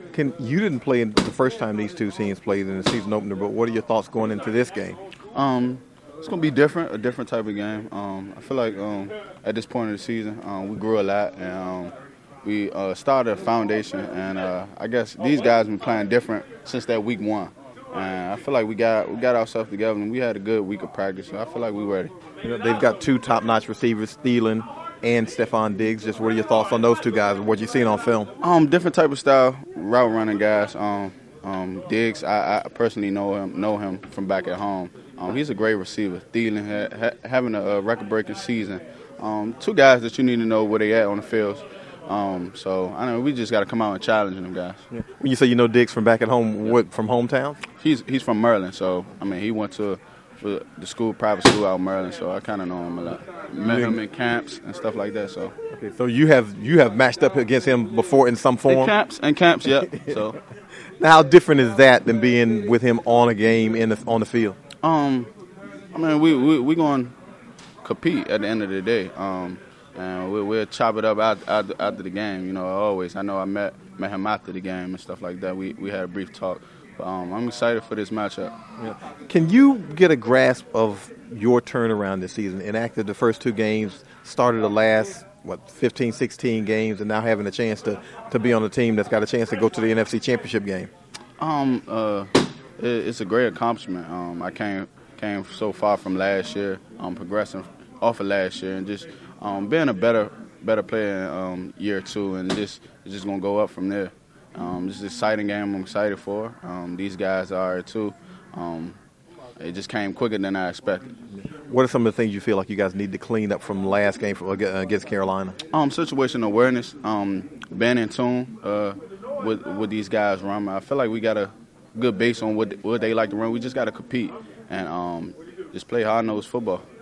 You didn't play in the first time these two teams played in the season opener, but what are your thoughts going into this game? It's gonna be different, a different type of game. I feel like at this point of the season, we grew a lot and we started a foundation. And I guess these guys have been playing different since that week one. And I feel like we got ourselves together and we had a good week of practice. So I feel like we're ready. They've got two top-notch receivers, Thielen and Stephon Diggs. Just what are your thoughts on those two guys and what you've seen on film? Different type of style, route running guys. Diggs, I personally know him from back at home. He's a great receiver. Thielen having a record-breaking season. Two guys that you need to know where they at on the field. So I know we just got to come out and challenge them guys. Yeah. When you say you know Diggs from back at home, what, from hometown? He's from Maryland, so I mean he went to the private school out in Maryland, so I kind of know him a lot. Met him in camps and stuff like that. So okay, so you have matched up against him before in some form. In camps, yeah. So now, how different is that than being with him on a game on the field? I mean we going to compete at the end of the day. And we'll chop it up after the game. I know I met him after the game and stuff like that. We had a brief talk. But, I'm excited for this matchup. Yeah. Can you get a grasp of your turnaround this season? Enacted the first two games, started the last 15, 16 games, and now having a chance to be on a team that's got a chance to go to the NFC Championship game. It's a great accomplishment. I came so far from last year, progressing off of last year, and just being a better player in year two, and it's just gonna go up from there. This is an exciting game. I'm excited for. These guys are too. It just came quicker than I expected. What are some of the things you feel like you guys need to clean up from the last game against Carolina? Situation awareness, being in tune with these guys run. I feel like we got a good base on what they like to run. We just got to compete and just play hard-nosed football.